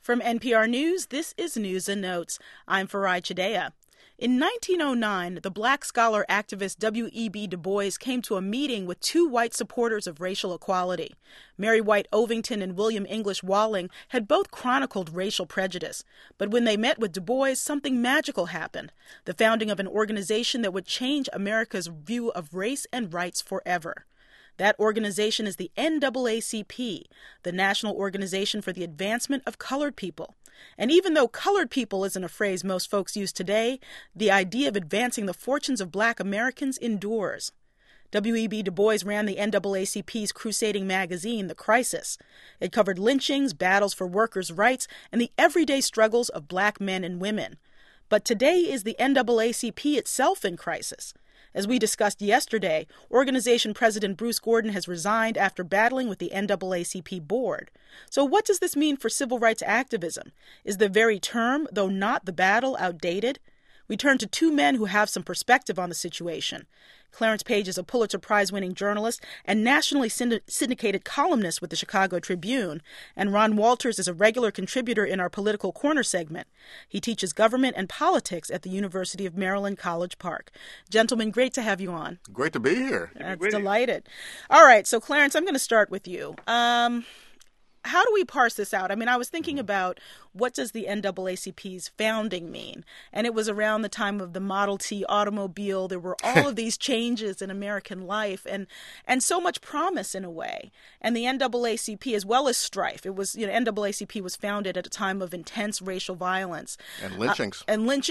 From NPR News, this is News and Notes. I'm Farai Chideya. In 1909, the black scholar activist W.E.B. Du Bois came to a meeting with two white supporters of racial equality. Mary White Ovington and William English Walling had both chronicled racial prejudice. But when they met with Du Bois, something magical happened: the founding of an organization that would change America's view of race and rights forever. That organization is the NAACP, the National Organization for the Advancement of Colored People. And even though colored people isn't a phrase most folks use today, the idea of advancing the fortunes of black Americans endures. W.E.B. Du Bois ran the NAACP's crusading magazine, The Crisis. It covered lynchings, battles for workers' rights, and the everyday struggles of black men and women. But today is the NAACP itself in crisis. As we discussed yesterday, organization president Bruce Gordon has resigned after battling with the NAACP board. So what does this mean for civil rights activism? Is the very term, though not the battle, outdated? We turn to two men who have some perspective on the situation. Clarence Page is a Pulitzer Prize-winning journalist and nationally syndicated columnist with the Chicago Tribune, and Ron Walters is a regular contributor in our Political Corner segment. He teaches government and politics at the University of Maryland, College Park. Gentlemen, great to have you on. Great to be here. That's delighted. All right, so Clarence, I'm going to start with you. How do we parse this out? I mean, I was thinking about what does the NAACP's founding mean? And it was around the time of the Model T automobile. There were all of these changes in American life and so much promise in a way. And the NAACP, as well as strife, it was, NAACP was founded at a time of intense racial violence. And lynchings.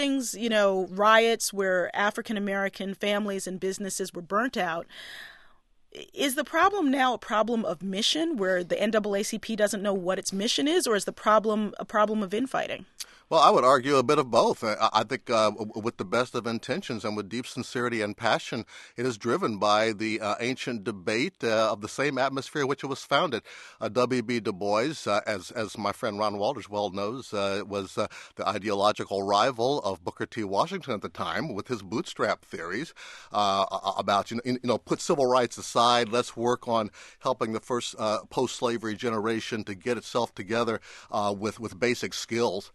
Riots where African-American families and businesses were burnt out. Is the problem now a problem of mission, where the NAACP doesn't know what its mission is, or is the problem a problem of infighting? Well, I would argue a bit of both. I think with the best of intentions and with deep sincerity and passion, it is driven by the ancient debate of the same atmosphere in which it was founded. W.B. Du Bois, as my friend Ron Walters well knows, was the ideological rival of Booker T. Washington at the time with his bootstrap theories about, put civil rights aside, let's work on helping the first post-slavery generation to get itself together with basic skills.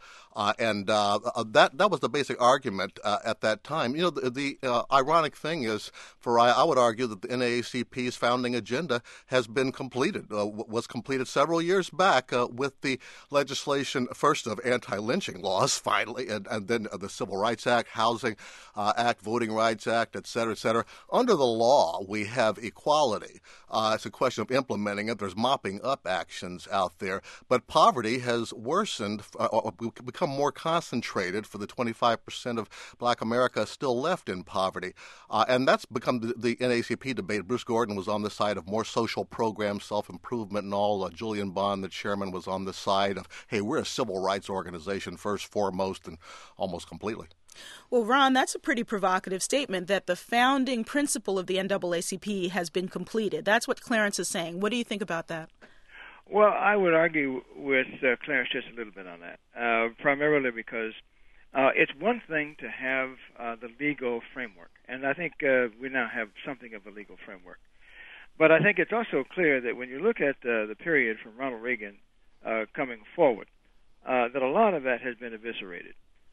That was the basic argument at that time. The ironic thing is, I would argue that the NAACP's founding agenda has been completed, was completed several years back with the legislation, first of anti-lynching laws, finally, and then the Civil Rights Act, Housing Act, Voting Rights Act, et cetera, et cetera. Under the law, we have equality. It's a question of implementing it. There's mopping up actions out there. But poverty has worsened, become more concentrated for the 25% of black America still left in poverty. And that's become the NAACP debate. Bruce Gordon was on the side of more social programs, self-improvement and all. Julian Bond, the chairman, was on the side of, hey, we're a civil rights organization first, foremost, and almost completely. Well, Ron, that's a pretty provocative statement that the founding principle of the NAACP has been completed. That's what Clarence is saying. What do you think about that? Well, I would argue with Clarence just a little bit on that, primarily because it's one thing to have the legal framework, and I think we now have something of a legal framework. But I think it's also clear that when you look at the period from Ronald Reagan coming forward, that a lot of that has been eviscerated.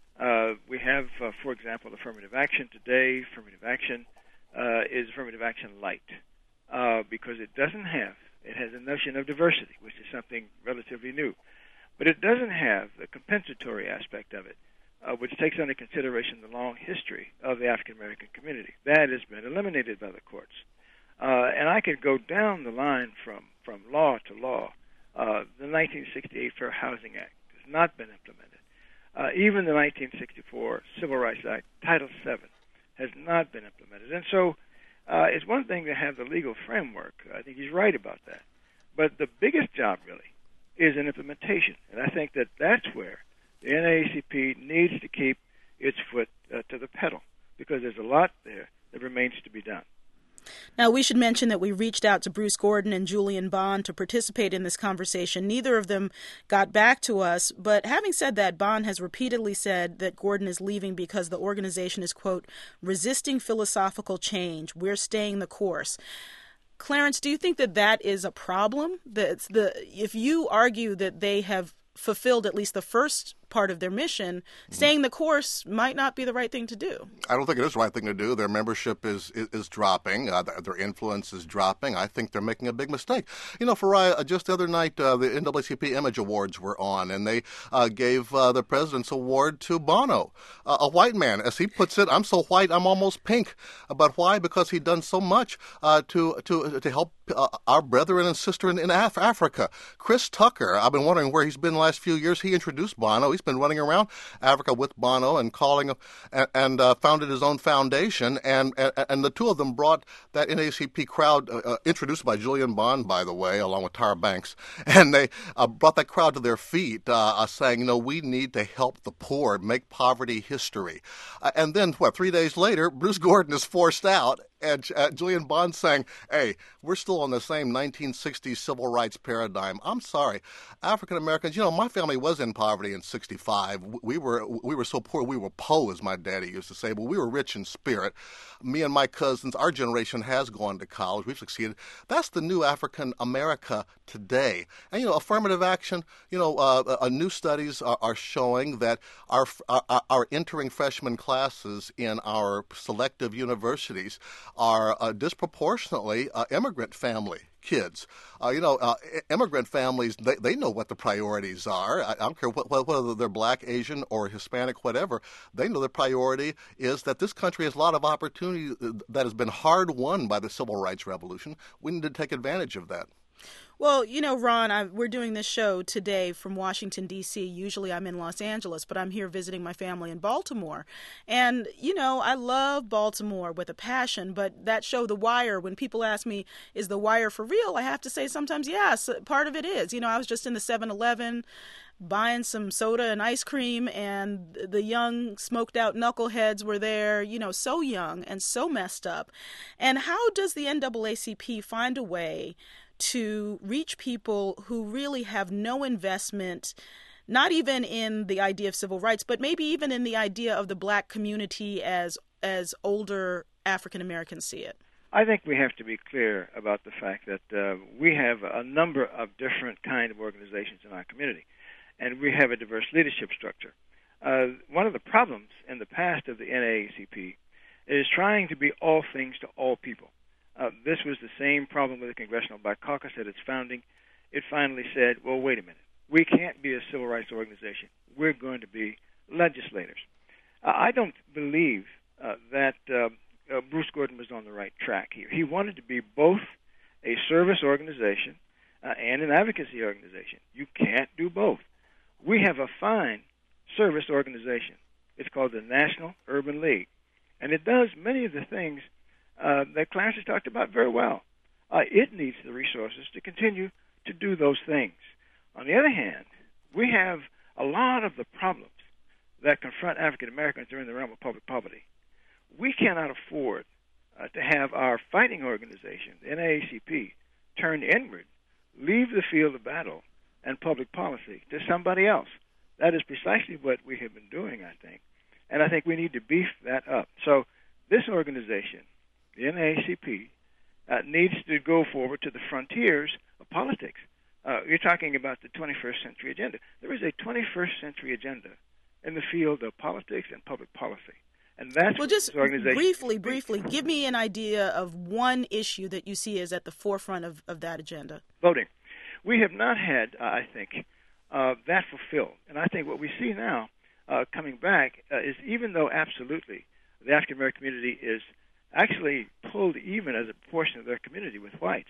We have, for example, affirmative action today. Affirmative action is affirmative action light because it has a notion of diversity, which is something relatively new. But it doesn't have the compensatory aspect of it, which takes into consideration the long history of the African-American community. That has been eliminated by the courts. And I could go down the line from law to law. The 1968 Fair Housing Act has not been implemented. Even the 1964 Civil Rights Act, Title VII, has not been implemented. And so it's one thing to have the legal framework. I think he's right about that. But the biggest job, really, is in implementation. And I think that that's where the NAACP needs to keep its foot to the pedal, because there's a lot there that remains to be done. Now, we should mention that we reached out to Bruce Gordon and Julian Bond to participate in this conversation. Neither of them got back to us. But having said that, Bond has repeatedly said that Gordon is leaving because the organization is, quote, resisting philosophical change. We're staying the course. Clarence, do you think that that is a problem? If you argue that they have fulfilled at least the first part of their mission, staying the course might not be the right thing to do. I don't think it is the right thing to do. Their membership is dropping. Their influence is dropping. I think they're making a big mistake. Farai, just the other night, the NAACP Image Awards were on, and they gave the President's Award to Bono, a white man. As he puts it, I'm so white, I'm almost pink. But why? Because he'd done so much to help our brethren and sister in Africa. Chris Tucker, I've been wondering where he's been the last few years. He introduced Bono. He's been running around Africa with Bono and calling and founded his own foundation. And the two of them brought that NAACP crowd, introduced by Julian Bond, by the way, along with Tyra Banks, and they brought that crowd to their feet, saying, we need to help the poor, make poverty history. And then, 3 days later, Bruce Gordon is forced out. And Julian Bond saying, hey, we're still on the same 1960s civil rights paradigm. I'm sorry. African Americans, my family was in poverty in 65. We were so poor, we were po, as my daddy used to say, but we were rich in spirit. Me and my cousins, our generation has gone to college. We've succeeded. That's the new African America today. And, affirmative action, new studies are showing that our entering freshman classes in our selective universities are disproportionately immigrant family kids. Immigrant families, they know what the priorities are. I don't care whether they're black, Asian, or Hispanic, whatever. They know the priority is that this country has a lot of opportunity that has been hard won by the civil rights revolution. We need to take advantage of that. Well, Ron, we're doing this show today from Washington, D.C. Usually I'm in Los Angeles, but I'm here visiting my family in Baltimore. And, I love Baltimore with a passion, but that show, The Wire, when people ask me, is The Wire for real? I have to say sometimes, yes, part of it is. I was just in the 7-Eleven buying some soda and ice cream, and the young smoked out knuckleheads were there, so young and so messed up. And how does the NAACP find a way to reach people who really have no investment, not even in the idea of civil rights, but maybe even in the idea of the black community as older African Americans see it? I think we have to be clear about the fact that we have a number of different kind of organizations in our community, and we have a diverse leadership structure. One of the problems in the past of the NAACP is trying to be all things to all people. This was the same problem with the Congressional Black Caucus at its founding. It finally said, well, wait a minute. We can't be a civil rights organization. We're going to be legislators. I don't believe that Bruce Gordon was on the right track here. He wanted to be both a service organization and an advocacy organization. You can't do both. We have a fine service organization. It's called the National Urban League, and it does many of the things that Clarence has talked about very well. It needs the resources to continue to do those things. On the other hand, we have a lot of the problems that confront African Americans are in the realm of public poverty. We cannot afford to have our fighting organization, the NAACP, turn inward, leave the field of battle and public policy to somebody else. That is precisely what we have been doing, I think. And I think we need to beef that up. So this organization, the NAACP, needs to go forward to the frontiers of politics. You're talking about the 21st century agenda. There is a 21st century agenda in the field of politics and public policy. And that's well, just briefly, give me an idea of one issue that you see as at the forefront of that agenda. Voting. We have not had, I think, that fulfilled. And I think what we see now coming back is even though absolutely the African American community is actually pulled even as a proportion of their community with whites,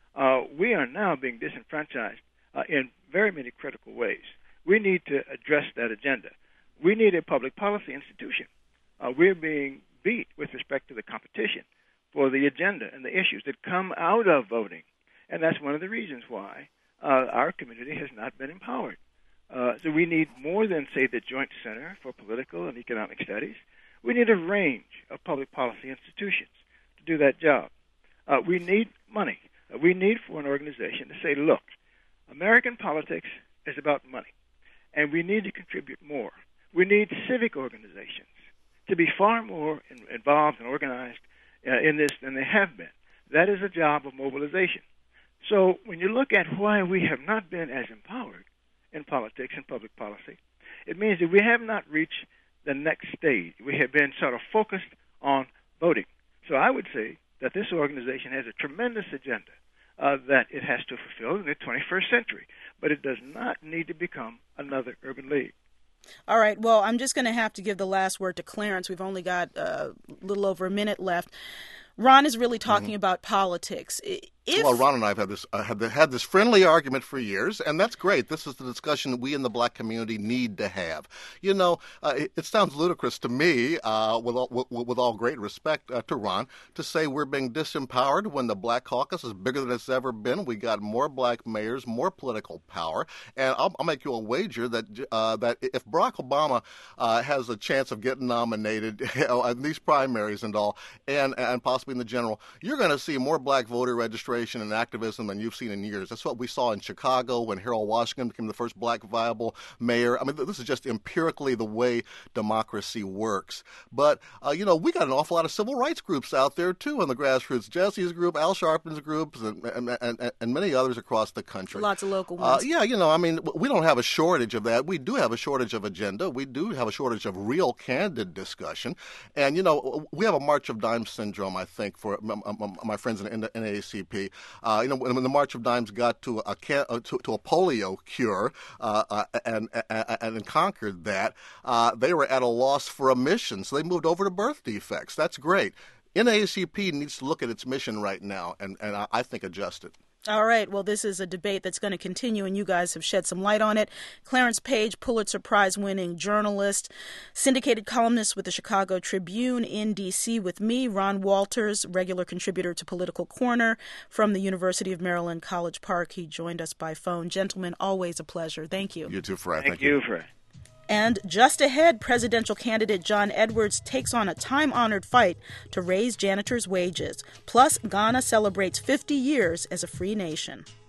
we are now being disenfranchised in very many critical ways. We need to address that agenda. We need a public policy institution. We're being beat with respect to the competition for the agenda and the issues that come out of voting. And that's one of the reasons why our community has not been empowered. So we need more than, say, the Joint Center for Political and Economic Studies. We need a range of public policy institutions to do that job. We need money. We need for an organization to say, look, American politics is about money, and we need to contribute more. We need civic organizations to be far more involved and organized in this than they have been. That is a job of mobilization. So when you look at why we have not been as empowered in politics and public policy. It means that we have not reached the next stage. We have been sort of focused on voting. So I would say that this organization has a tremendous agenda that it has to fulfill in the 21st century, but it does not need to become another urban league. All right. Well, I'm just going to have to give the last word to Clarence. We've only got a little over a minute left. Ron is really talking about politics. Well, Ron and I have had this friendly argument for years, and that's great. This is the discussion that we in the black community need to have. You know, it sounds ludicrous to me, with all great respect to Ron, to say we're being disempowered when the Black Caucus is bigger than it's ever been. We got more black mayors, more political power, and I'll make you a wager that that if Barack Obama has a chance of getting nominated in these primaries and all, and possibly in the general, you're going to see more black voter registration and activism than you've seen in years. That's what we saw in Chicago when Harold Washington became the first black viable mayor. I mean, this is just empirically the way democracy works. But, you know, we got an awful lot of civil rights groups out there, too, in the grassroots. Jesse's group, Al Sharpton's groups, and many others across the country. Lots of local ones. Yeah, you know, I mean, we don't have a shortage of that. We do have a shortage of agenda. We do have a shortage of real, candid discussion. And, you know, we have a March of Dimes syndrome, I think, for my friends in the NAACP. You know, when the March of Dimes got to a polio cure and conquered that, they were at a loss for a mission, so they moved over to birth defects. That's great. NAACP needs to look at its mission right now and I think adjust it. All right. Well, this is a debate that's going to continue, and you guys have shed some light on it. Clarence Page, Pulitzer Prize-winning journalist, syndicated columnist with the Chicago Tribune in D.C. with me, Ron Walters, regular contributor to Political Corner from the University of Maryland, College Park. He joined us by phone. Gentlemen, always a pleasure. Thank you. You too, Fred. Thank you, Fred. And just ahead, presidential candidate John Edwards takes on a time-honored fight to raise janitors' wages. Plus, Ghana celebrates 50 years as a free nation.